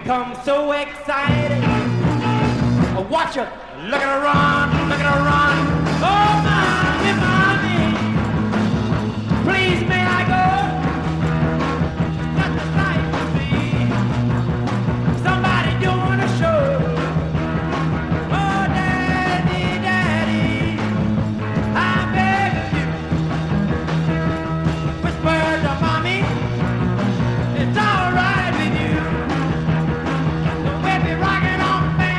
become so excited. Watch her, look at her run, look at her run. Oh, mommy, mommy, please may I go? That's a sight to see. Somebody doing a show. Oh, daddy, daddy, I beg of you. Whisper to mommy, it's all right with you. The way we rockin' on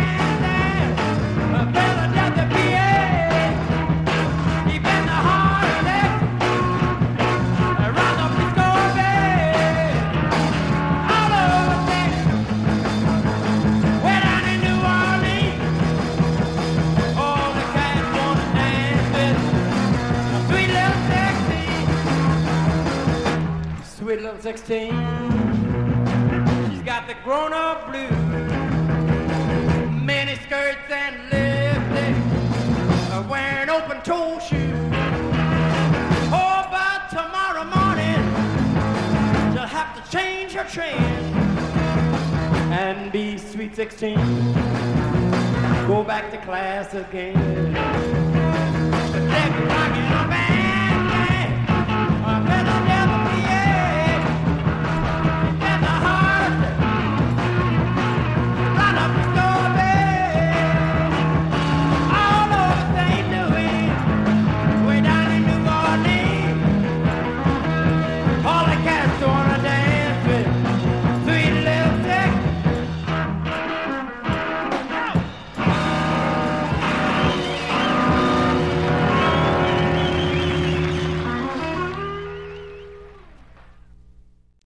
Philadelphia, PA, deep in the heart of Texas, around the Frisco Bay, all over Texas, way down in New Orleans. All the cats wanna dance with a sweet little 16, sweet little 16. She's got the grown-up blues, mini skirts and wearing open-toe shoes. Oh, but tomorrow morning she'll have to change her train and be sweet 16. Go back to class again. But they're rocking up